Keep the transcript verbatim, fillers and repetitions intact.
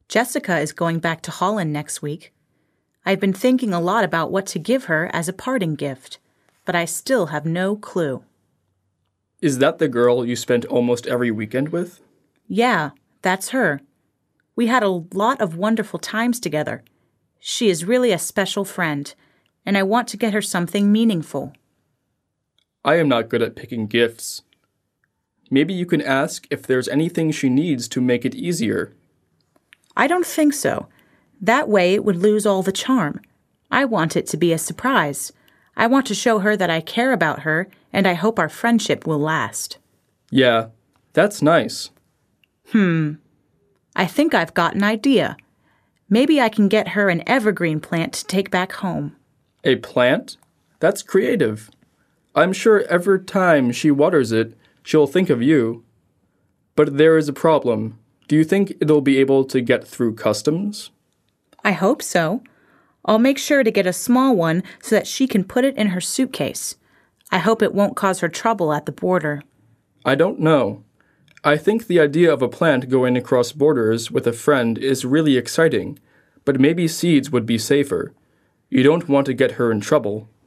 Jessica is going back to Holland next week. I've been thinking a lot about what to give her as a parting gift, but I still have no clue. Is that the girl you spent almost every weekend with? Yeah, that's her. We had a lot of wonderful times together. She is really a special friend, and I want to get her something meaningful. I am not good at picking gifts. Maybe you can ask if there's anything she needs to make it easier. I don't think so. That way it would lose all the charm. I want it to be a surprise. I want to show her that I care about her, and I hope our friendship will last. Yeah, that's nice. Hmm. I think I've got an idea. Maybe I can get her an evergreen plant to take back home. A plant? That's creative. I'm sure every time she waters it, she'll think of you. But there is a problem. Do you think it'll be able to get through customs? I hope so. I'll make sure to get a small one so that she can put it in her suitcase. I hope it won't cause her trouble at the border. I don't know. I think the idea of a plant going across borders with a friend is really exciting, but maybe seeds would be safer. You don't want to get her in trouble.